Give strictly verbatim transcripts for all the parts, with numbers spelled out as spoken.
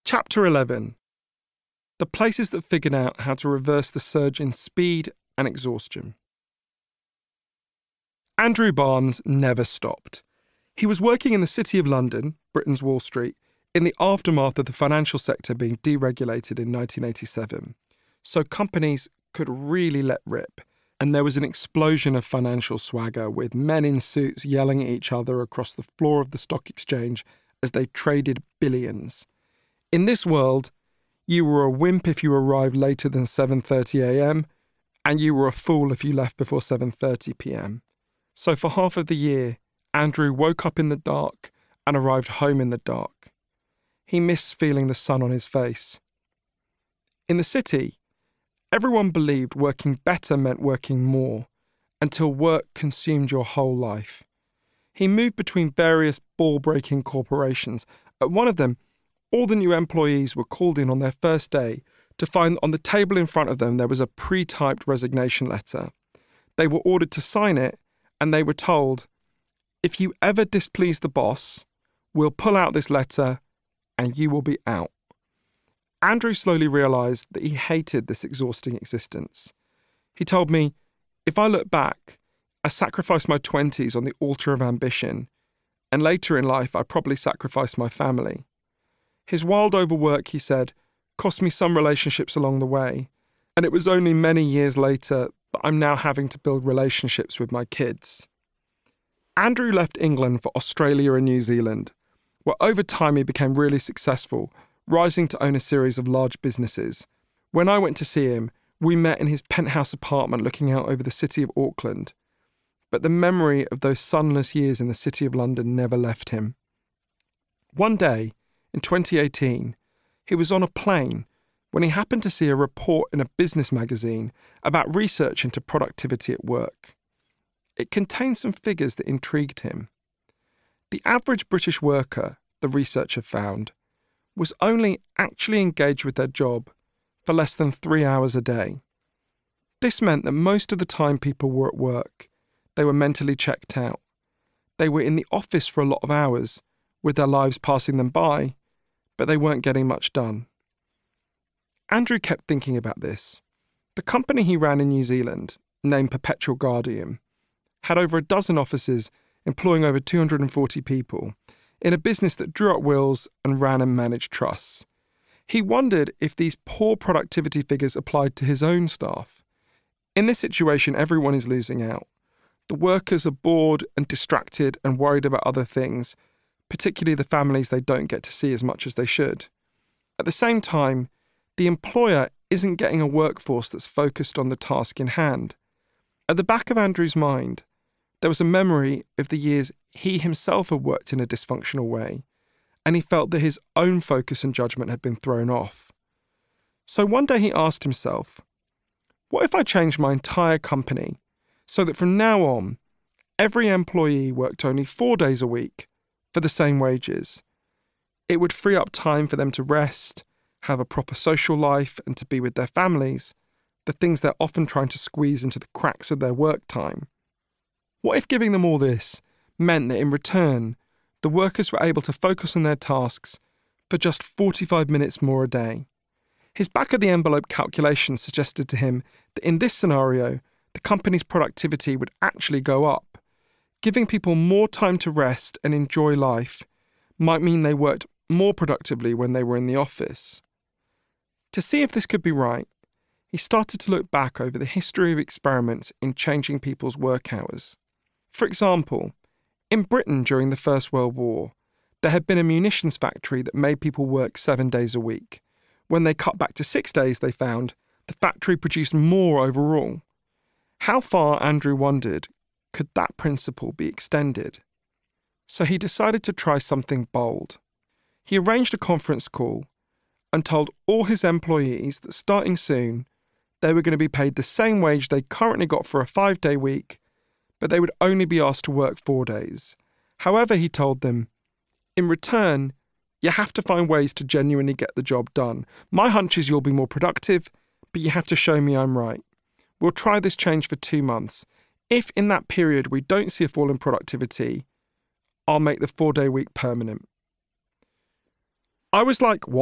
Chapter eleven. The places that figured out how to reverse the surge in speed and exhaustion. Andrew Barnes never stopped. He was working in the City of London, Britain's Wall Street, in the aftermath of the financial sector being deregulated in nineteen eighty-seven. So companies could really let rip, and there was an explosion of financial swagger, with men in suits yelling at each other across the floor of the stock exchange as they traded billions. In this world, you were a wimp if you arrived later than seven thirty a.m, and you were a fool if you left before seven thirty p.m. So for half of the year, Andrew woke up in the dark and arrived home in the dark. He missed feeling the sun on his face. In the city, everyone believed working better meant working more, until work consumed your whole life. He moved between various ball-breaking corporations. At one of them, all the new employees were called in on their first day to find on the table in front of them there was a pre-typed resignation letter. They were ordered to sign it, and they were told, if you ever displease the boss, we'll pull out this letter and you will be out. Andrew slowly realised that he hated this exhausting existence. He told me, if I look back, I sacrificed my twenties on the altar of ambition, and later in life I probably sacrificed my family. His wild overwork, he said, cost me some relationships along the way, and it was only many years later that I'm now having to build relationships with my kids. Andrew left England for Australia and New Zealand, where over time he became really successful, rising to own a series of large businesses. When I went to see him, we met in his penthouse apartment looking out over the city of Auckland. But the memory of those sunless years in the City of London never left him. One day, in twenty eighteen, he was on a plane when he happened to see a report in a business magazine about research into productivity at work. It contained some figures that intrigued him. The average British worker, the researcher found, was only actually engaged with their job for less than three hours a day. This meant that most of the time people were at work, they were mentally checked out. They were in the office for a lot of hours, with their lives passing them by, but they weren't getting much done. Andrew kept thinking about this. The company he ran in New Zealand, named Perpetual Guardian, had over a dozen offices employing over two hundred forty people in a business that drew up wills and ran and managed trusts. He wondered if these poor productivity figures applied to his own staff. In this situation, everyone is losing out. The workers are bored and distracted and worried about other things, particularly the families they don't get to see as much as they should. At the same time, the employer isn't getting a workforce that's focused on the task in hand. At the back of Andrew's mind, there was a memory of the years he himself had worked in a dysfunctional way, and he felt that his own focus and judgment had been thrown off. So one day he asked himself, what if I changed my entire company so that from now on, every employee worked only four days a week for the same wages? It would free up time for them to rest, have a proper social life, and to be with their families, the things they're often trying to squeeze into the cracks of their work time. What if giving them all this meant that in return, the workers were able to focus on their tasks for just forty-five minutes more a day? His back-of-the-envelope calculation suggested to him that in this scenario, the company's productivity would actually go up. Giving people more time to rest and enjoy life might mean they worked more productively when they were in the office. To see if this could be right, he started to look back over the history of experiments in changing people's work hours. For example, in Britain during the First World War, there had been a munitions factory that made people work seven days a week. When they cut back to six days, they found the factory produced more overall. How far, Andrew wondered, could that principle be extended? So he decided to try something bold. He arranged a conference call and told all his employees that starting soon, they were going to be paid the same wage they currently got for a five-day week, but they would only be asked to work four days. However, he told them, in return, you have to find ways to genuinely get the job done. My hunch is you'll be more productive, but you have to show me I'm right. We'll try this change for two months. If in that period we don't see a fall in productivity, I'll make the four-day week permanent. I was like, what?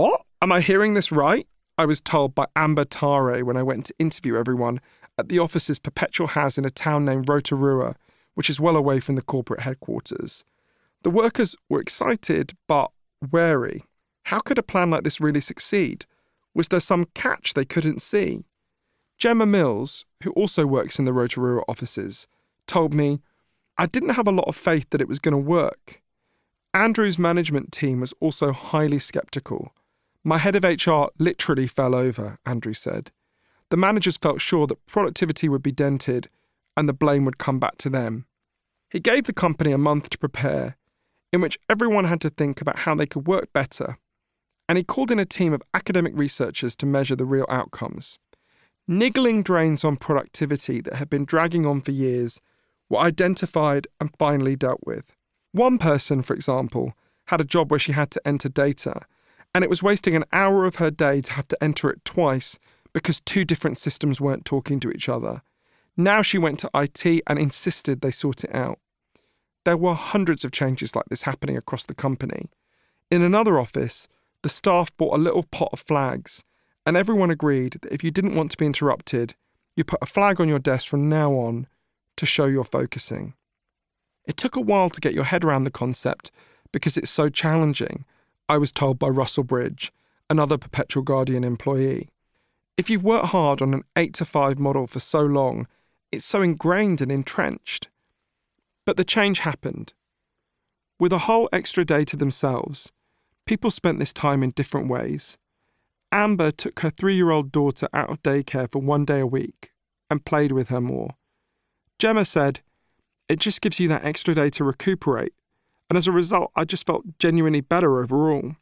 Am I hearing this right? I was told by Amber Tare when I went to interview everyone at the offices Perpetual has in a town named Rotorua, which is well away from the corporate headquarters. The workers were excited, but wary. How could a plan like this really succeed? Was there some catch they couldn't see? Gemma Mills, who also works in the Rotorua offices, told me, I didn't have a lot of faith that it was going to work. Andrew's management team was also highly sceptical. My head of H R literally fell over, Andrew said. The managers felt sure that productivity would be dented and the blame would come back to them. He gave the company a month to prepare, in which everyone had to think about how they could work better, and he called in a team of academic researchers to measure the real outcomes. Niggling drains on productivity that had been dragging on for years were identified and finally dealt with. One person, for example, had a job where she had to enter data, and it was wasting an hour of her day to have to enter it twice because two different systems weren't talking to each other. Now she went to I T and insisted they sort it out. There were hundreds of changes like this happening across the company. In another office, the staff bought a little pot of flags, and everyone agreed that if you didn't want to be interrupted, you put a flag on your desk from now on to show you're focusing. It took a while to get your head around the concept because it's so challenging, I was told by Russell Bridge, another Perpetual Guardian employee. If you've worked hard on an eight to five model for so long, it's so ingrained and entrenched. But the change happened. With a whole extra day to themselves, people spent this time in different ways. Amber took her three-year-old daughter out of daycare for one day a week and played with her more. Gemma said, it just gives you that extra day to recuperate, and as a result, I just felt genuinely better overall.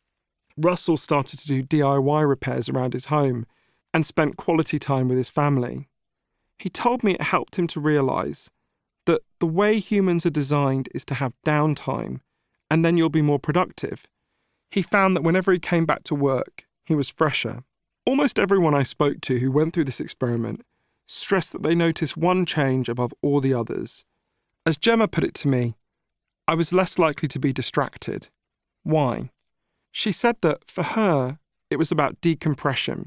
Russell started to do D I Y repairs around his home and spent quality time with his family. He told me it helped him to realise that the way humans are designed is to have downtime, and then you'll be more productive. He found that whenever he came back to work, he was fresher. Almost everyone I spoke to who went through this experiment stressed that they noticed one change above all the others. As Gemma put it to me, I was less likely to be distracted. Why? She said that, for her, it was about decompression.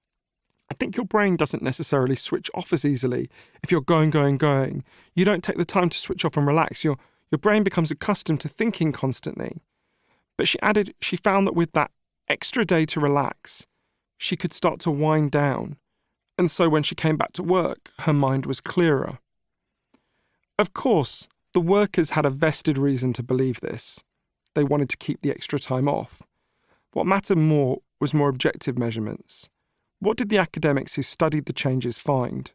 I think your brain doesn't necessarily switch off as easily if you're going, going, going. You don't take the time to switch off and relax. Your, your brain becomes accustomed to thinking constantly. But she added she found that with that extra day to relax, she could start to wind down. And so when she came back to work, her mind was clearer. Of course, the workers had a vested reason to believe this. They wanted to keep the extra time off. What mattered more was more objective measurements. What did the academics who studied the changes find?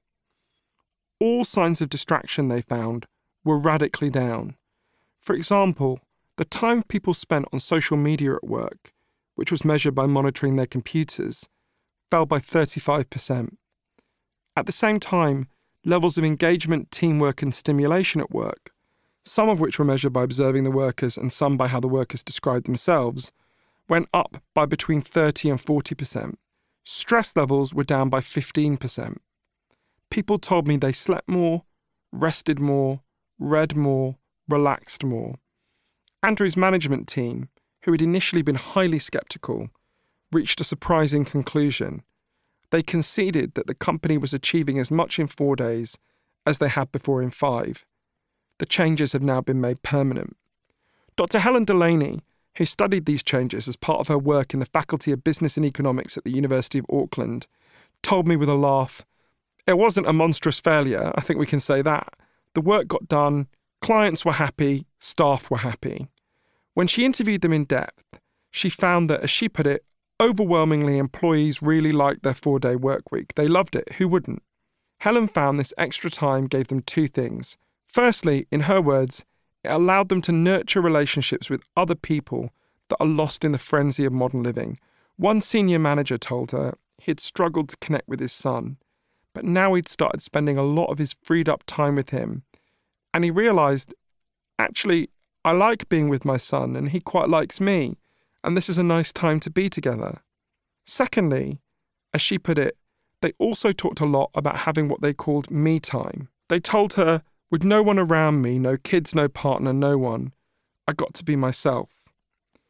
All signs of distraction, they found, were radically down. For example, the time people spent on social media at work, which was measured by monitoring their computers, fell by thirty-five percent. At the same time, levels of engagement, teamwork and stimulation at work, some of which were measured by observing the workers and some by how the workers described themselves, went up by between thirty and forty percent. Stress levels were down by fifteen percent. People told me they slept more, rested more, read more, relaxed more. Andrew's management team, who had initially been highly sceptical, reached a surprising conclusion. They conceded that the company was achieving as much in four days as they had before in five. The changes have now been made permanent. Doctor Helen Delaney, who studied these changes as part of her work in the Faculty of Business and Economics at the University of Auckland, told me with a laugh, it wasn't a monstrous failure, I think we can say that. The work got done, clients were happy, staff were happy. When she interviewed them in depth, she found that, as she put it, overwhelmingly employees really liked their four-day work week. They loved it. Who wouldn't? Helen found this extra time gave them two things. Firstly, in her words, it allowed them to nurture relationships with other people that are lost in the frenzy of modern living. One senior manager told her he had struggled to connect with his son, but now he'd started spending a lot of his freed up time with him. And he realised, actually, I like being with my son and he quite likes me, and this is a nice time to be together. Secondly, as she put it, they also talked a lot about having what they called me time. They told her, with no one around me, no kids, no partner, no one, I got to be myself.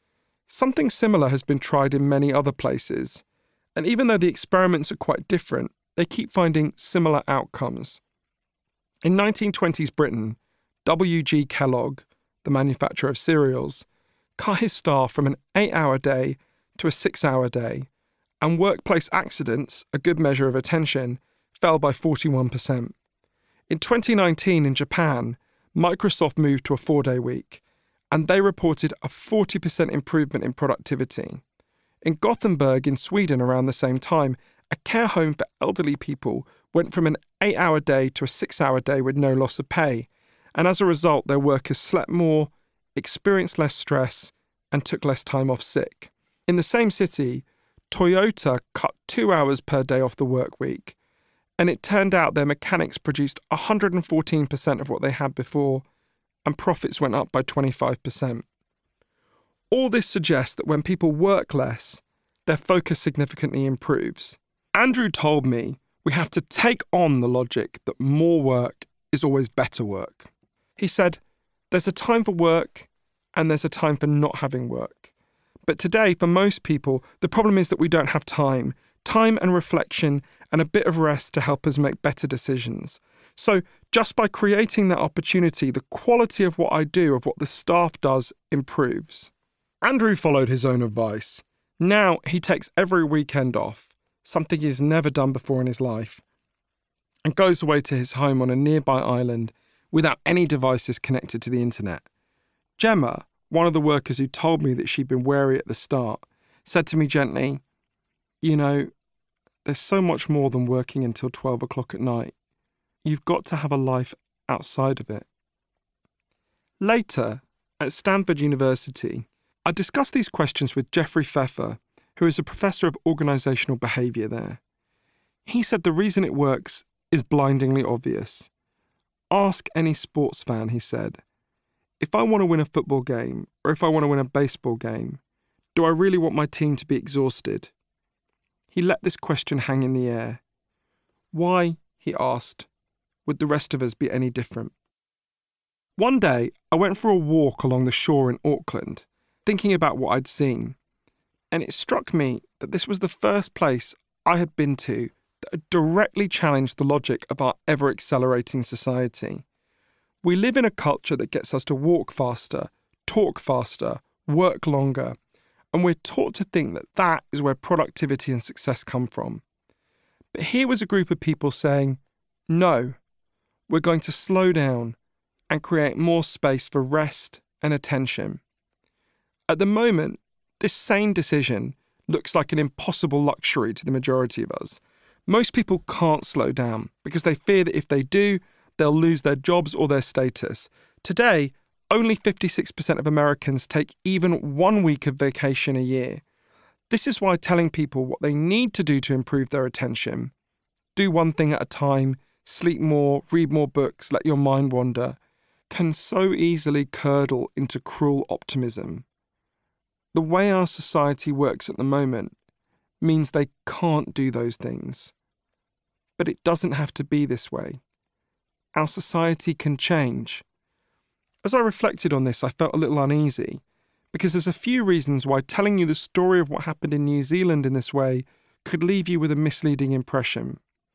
Something similar has been tried in many other places, and even though the experiments are quite different, they keep finding similar outcomes. In nineteen twenties Britain, W G Kellogg, the manufacturer of cereals, cut his staff from an eight-hour day to a six-hour day, and workplace accidents, a good measure of attention, fell by forty-one percent. In twenty nineteen in Japan, Microsoft moved to a four-day week, and they reported a forty percent improvement in productivity. In Gothenburg in Sweden around the same time, a care home for elderly people went from an eight-hour day to a six-hour day with no loss of pay, and as a result their workers slept more, experienced less stress, and took less time off sick. In the same city, Toyota cut two hours per day off the work week, and it turned out their mechanics produced one hundred fourteen percent of what they had before, and profits went up by twenty-five percent. All this suggests that when people work less, their focus significantly improves. Andrew told me we have to take on the logic that more work is always better work. He said, there's a time for work and there's a time for not having work. But today, for most people, the problem is that we don't have time. Time and reflection and a bit of rest to help us make better decisions. So just by creating that opportunity, the quality of what I do, of what the staff does, improves. Andrew followed his own advice. Now he takes every weekend off, something he's never done before in his life, and goes away to his home on a nearby island without any devices connected to the internet. Gemma, one of the workers who told me that she'd been wary at the start, said to me gently, you know, there's so much more than working until twelve o'clock at night. You've got to have a life outside of it. Later, at Stanford University, I discussed these questions with Jeffrey Pfeffer, who is a professor of organisational behaviour there. He said the reason it works is blindingly obvious. Ask any sports fan, he said. If I want to win a football game, or if I want to win a baseball game, do I really want my team to be exhausted? He let this question hang in the air. Why, he asked, would the rest of us be any different? One day, I went for a walk along the shore in Auckland, thinking about what I'd seen, and it struck me that this was the first place I had been to that had directly challenged the logic of our ever-accelerating society. We live in a culture that gets us to walk faster, talk faster, work longer, and we're taught to think that that is where productivity and success come from. But here was a group of people saying, no, we're going to slow down and create more space for rest and attention. At the moment, this sane decision looks like an impossible luxury to the majority of us. Most people can't slow down because they fear that if they do, they'll lose their jobs or their status. Today, only fifty-six percent of Americans take even one week of vacation a year. This is why telling people what they need to do to improve their attention, do one thing at a time, sleep more, read more books, let your mind wander, can so easily curdle into cruel optimism. The way our society works at the moment means they can't do those things. But it doesn't have to be this way. Our society can change. As I reflected on this, I felt a little uneasy, because there's a few reasons why telling you the story of what happened in New Zealand in this way could leave you with a misleading impression.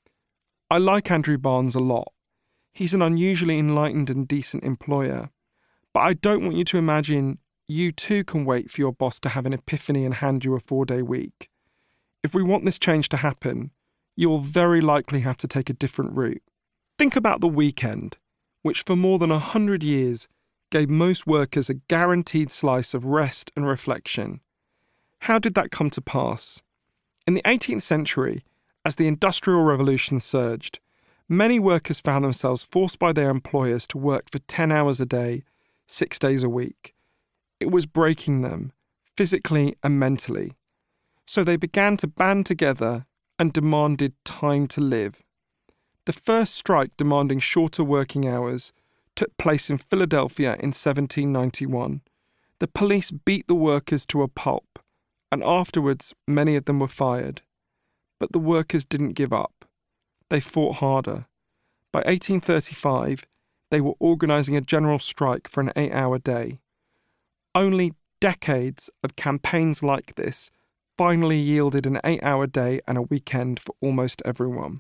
I like Andrew Barnes a lot. He's an unusually enlightened and decent employer. But I don't want you to imagine you too can wait for your boss to have an epiphany and hand you a four-day week. If we want this change to happen, you'll very likely have to take a different route. Think about the weekend, which for more than a hundred years gave most workers a guaranteed slice of rest and reflection. How did that come to pass? In the eighteenth century, as the Industrial Revolution surged, many workers found themselves forced by their employers to work for ten hours a day, six days a week. It was breaking them, physically and mentally. So they began to band together and demanded time to live. The first strike demanding shorter working hours took place in Philadelphia in seventeen ninety-one. The police beat the workers to a pulp, and afterwards many of them were fired. But the workers didn't give up. They fought harder. By eighteen thirty-five, they were organising a general strike for an eight-hour day. Only decades of campaigns like this finally yielded an eight-hour day and a weekend for almost everyone.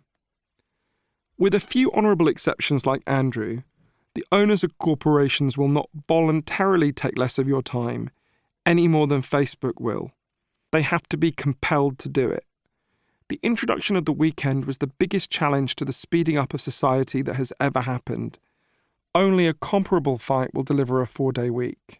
With a few honourable exceptions like Andrew, the owners of corporations will not voluntarily take less of your time any more than Facebook will. They have to be compelled to do it. The introduction of the weekend was the biggest challenge to the speeding up of society that has ever happened. Only a comparable fight will deliver a four-day week.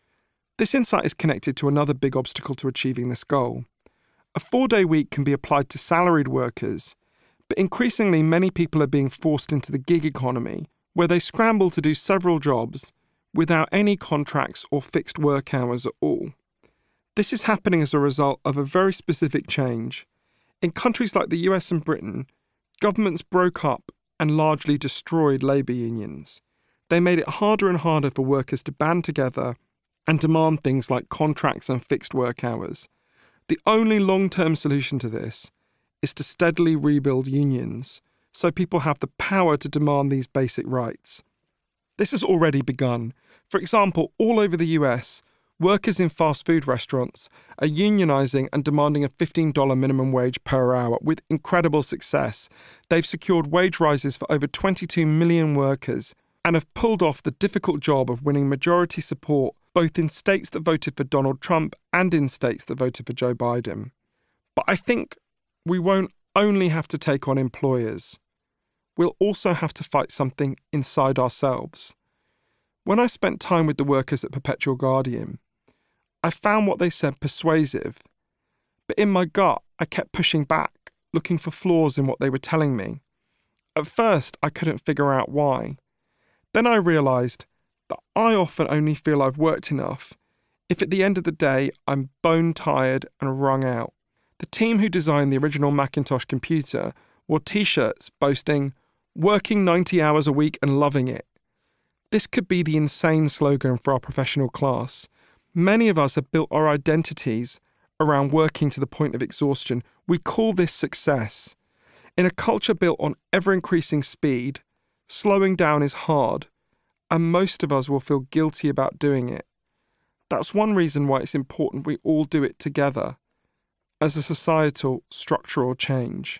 This insight is connected to another big obstacle to achieving this goal. A four-day week can be applied to salaried workers, but increasingly many people are being forced into the gig economy, where they scramble to do several jobs without any contracts or fixed work hours at all. This is happening as a result of a very specific change. In countries like the U S and Britain, governments broke up and largely destroyed labour unions. They made it harder and harder for workers to band together and demand things like contracts and fixed work hours. The only long-term solution to this is to steadily rebuild unions so people have the power to demand these basic rights. This has already begun. For example, all over the U S, workers in fast food restaurants are unionising and demanding a fifteen dollars minimum wage per hour with incredible success. They've secured wage rises for over twenty-two million workers and have pulled off the difficult job of winning majority support both in states that voted for Donald Trump and in states that voted for Joe Biden. But I think we won't only have to take on employers. We'll also have to fight something inside ourselves. When I spent time with the workers at Perpetual Guardian, I found what they said persuasive. But in my gut, I kept pushing back, looking for flaws in what they were telling me. At first, I couldn't figure out why. Then I realised that I often only feel I've worked enough if at the end of the day I'm bone tired and wrung out. The team who designed the original Macintosh computer wore t-shirts boasting, "Working ninety hours a week and loving it." This could be the insane slogan for our professional class. Many of us have built our identities around working to the point of exhaustion. We call this success. In a culture built on ever-increasing speed, slowing down is hard, and most of us will feel guilty about doing it. That's one reason why it's important we all do it together, as a societal, structural change.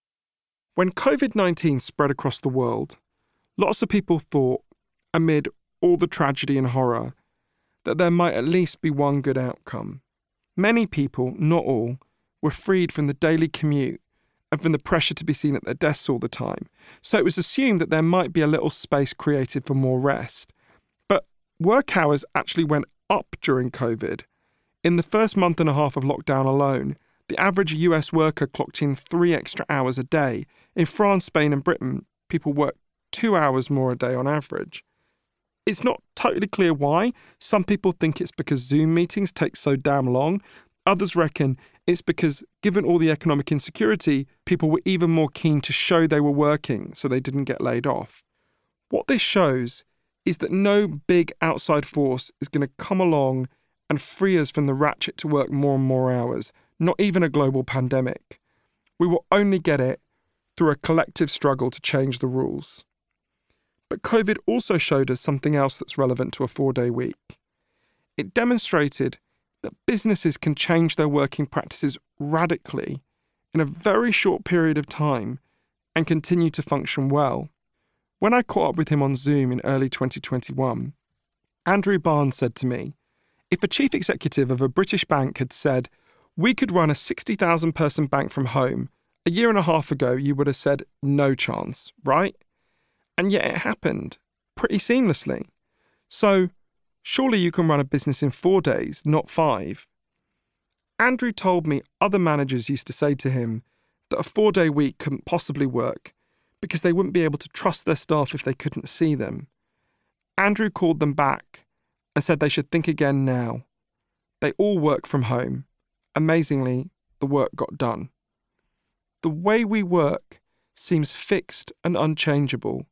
When covid nineteen spread across the world, lots of people thought, amid all the tragedy and horror, that there might at least be one good outcome. Many people, not all, were freed from the daily commute and from the pressure to be seen at their desks all the time, so it was assumed that there might be a little space created for more rest. But work hours actually went up during COVID. In the first month and a half of lockdown alone, the average U S worker clocked in three extra hours a day. In France, Spain and Britain, people work two hours more a day on average. It's not totally clear why. Some people think it's because Zoom meetings take so damn long. Others reckon it's because, given all the economic insecurity, people were even more keen to show they were working so they didn't get laid off. What this shows is that no big outside force is going to come along and free us from the ratchet to work more and more hours, not even a global pandemic. We will only get it through a collective struggle to change the rules. But COVID also showed us something else that's relevant to a four-day week. It demonstrated that businesses can change their working practices radically in a very short period of time and continue to function well. When I caught up with him on Zoom in early twenty twenty-one, Andrew Barnes said to me, if a chief executive of a British bank had said, "We could run a sixty thousand person bank from home," a year and a half ago you would have said, "No chance," right? And yet it happened, pretty seamlessly. So, surely you can run a business in four days, not five. Andrew told me other managers used to say to him that a four-day week couldn't possibly work because they wouldn't be able to trust their staff if they couldn't see them. Andrew called them back and said they should think again now. They all work from home. Amazingly, the work got done. The way we work seems fixed and unchangeable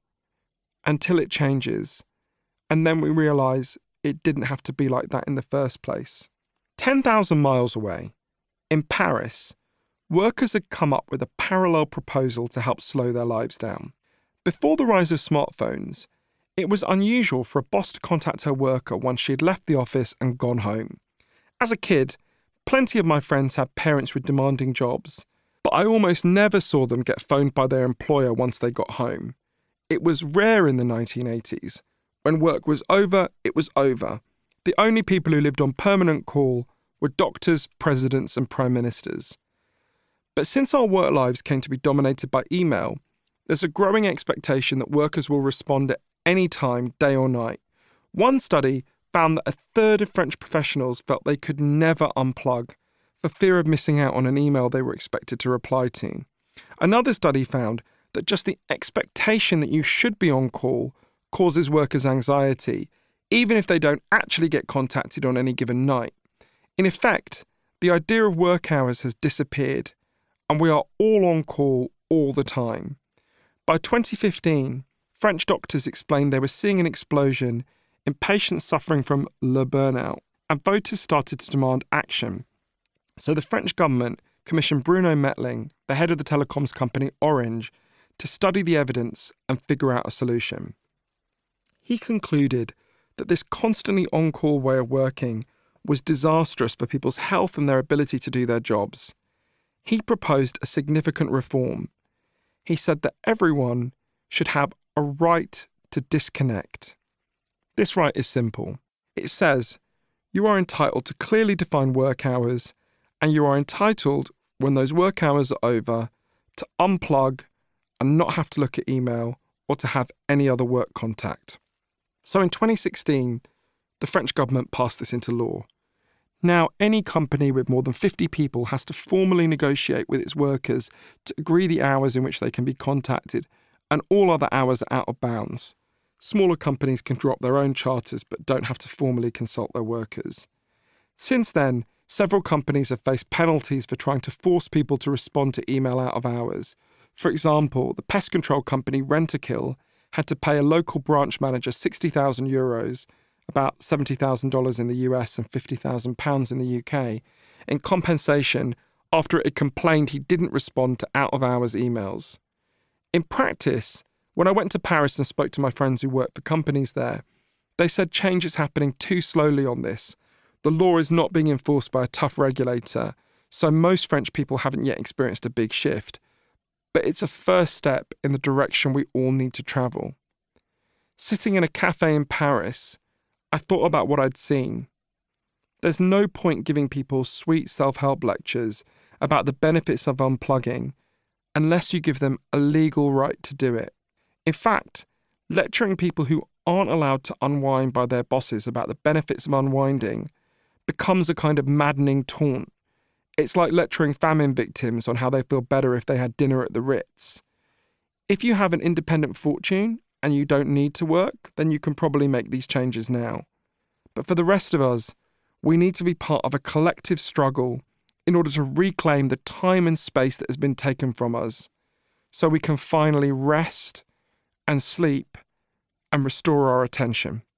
until it changes, and then we realise it didn't have to be like that in the first place. ten thousand miles away, in Paris, workers had come up with a parallel proposal to help slow their lives down. Before the rise of smartphones, it was unusual for a boss to contact her worker once she had left the office and gone home. As a kid, plenty of my friends had parents with demanding jobs, but I almost never saw them get phoned by their employer once they got home. It was rare in the nineteen eighties. When work was over, it was over. The only people who lived on permanent call were doctors, presidents, and prime ministers. But since our work lives came to be dominated by email, there's a growing expectation that workers will respond at any time, day or night. One study found that a third of French professionals felt they could never unplug for fear of missing out on an email they were expected to reply to. Another study found that just the expectation that you should be on call causes workers anxiety, even if they don't actually get contacted on any given night. In effect, the idea of work hours has disappeared, and we are all on call all the time. By twenty fifteen, French doctors explained they were seeing an explosion in patients suffering from le burnout, and voters started to demand action. So the French government commissioned Bruno Metling, the head of the telecoms company Orange, to study the evidence and figure out a solution. He concluded that this constantly on-call way of working was disastrous for people's health and their ability to do their jobs. He proposed a significant reform. He said that everyone should have a right to disconnect. This right is simple. It says you are entitled to clearly defined work hours, and you are entitled, when those work hours are over, to unplug and not have to look at email or to have any other work contact. So in twenty sixteen, the French government passed this into law. Now, any company with more than fifty people has to formally negotiate with its workers to agree the hours in which they can be contacted, and all other hours are out of bounds. Smaller companies can drop their own charters but don't have to formally consult their workers. Since then, several companies have faced penalties for trying to force people to respond to email out of hours. For example, the pest control company Rentokil had to pay a local branch manager sixty thousand euros, about seventy thousand dollars in the U S and fifty thousand pounds in the U K, in compensation after it had complained he didn't respond to out-of-hours emails. In practice, when I went to Paris and spoke to my friends who work for companies there, they said change is happening too slowly on this. The law is not being enforced by a tough regulator, so most French people haven't yet experienced a big shift. But it's a first step in the direction we all need to travel. Sitting in a cafe in Paris, I thought about what I'd seen. There's no point giving people sweet self-help lectures about the benefits of unplugging unless you give them a legal right to do it. In fact, lecturing people who aren't allowed to unwind by their bosses about the benefits of unwinding becomes a kind of maddening taunt. It's like lecturing famine victims on how they feel better if they had dinner at the Ritz. If you have an independent fortune and you don't need to work, then you can probably make these changes now. But for the rest of us, we need to be part of a collective struggle in order to reclaim the time and space that has been taken from us, so we can finally rest and sleep and restore our attention.